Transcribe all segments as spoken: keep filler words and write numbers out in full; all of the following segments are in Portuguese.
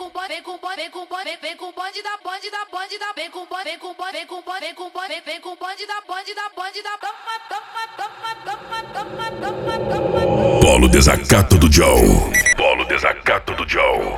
com bonde, vem com bonde, vem com bonde, vem com bonde da bonde da bonde da, vem com bonde, vem com bonde, vem com bonde, vem com bonde, vem com bonde da bonde da bonde da. Toma, toma, toma, toma, toma, toma, toma. Polo desacato do Joe. Polo desacato do Joe.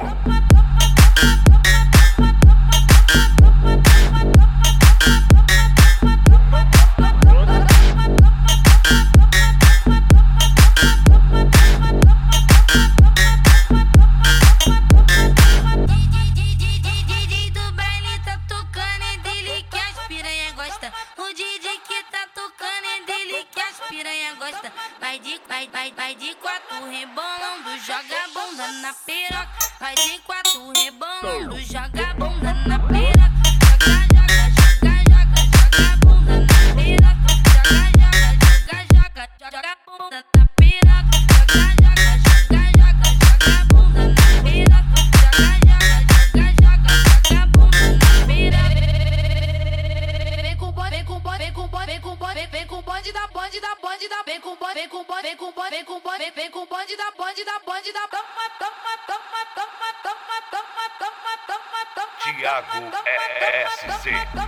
Vai de, vai, vai, vai de quatro rebolando, joga a bunda na piroca. Vai de quatro rebolando, joga a bunda na piroca. Joga, joga, joga, joga, joga a bunda na piroca. Joga, joga, joga, joga, joga a bunda na piroca. Joga, joga, joga, joga, joga a bunda na piroca. Joga, joga, joga, joga, joga a bunda na piroca. Vem com bonde, vem com bonde, vem com bonde, vem com bonde, vem com bonde da bonde da bonde da, vem com bonde, vem com bonde, vem com bonde, vem com bonde, vem com bonde da bonde da bonde da. Toma, toma, toma, toma, toma, toma, toma, toma, toma. Thiago S C.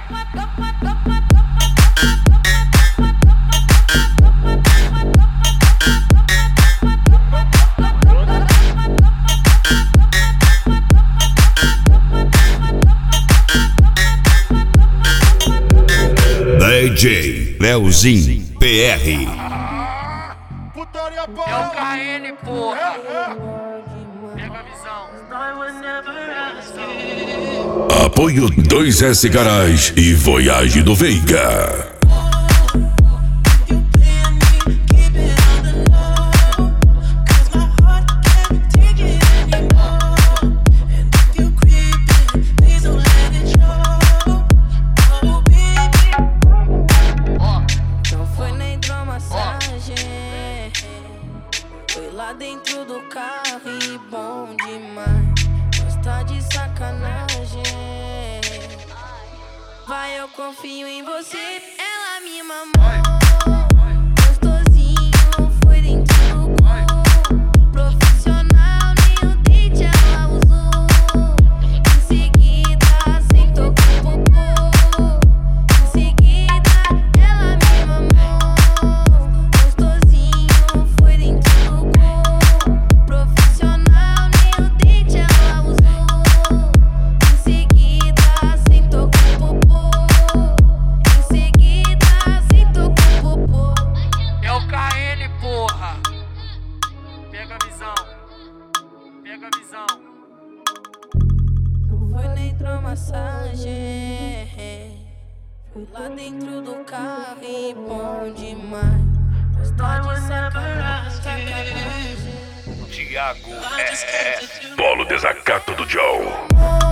D J Leozinho P R. É o K N, porra. Pega a visão. Apoio dois S Garage e Voyage do Veiga. Foi lá dentro do carro e bom demais. Gosta de sacanagem. Vai, eu confio em você. Ela me mamou. Gostosinho, foi dentro do gol. Profissional, nem o dente ela usou. Em seguida, sentou com o popô. Em seguida, ela me mamou. Gostosinho, foi dentro do gol. Profissional, nem o dente ela usou. Em seguida, sentou com o popô. Em seguida, sentou com o popô. É o K N, porra. Pega a visão. Pega a visão. Não foi na hidromassagem. Fui lá dentro do carro e bom demais. Gosta de sacanagem, sacanagem. Thiago S C. Polo desacato do Joe.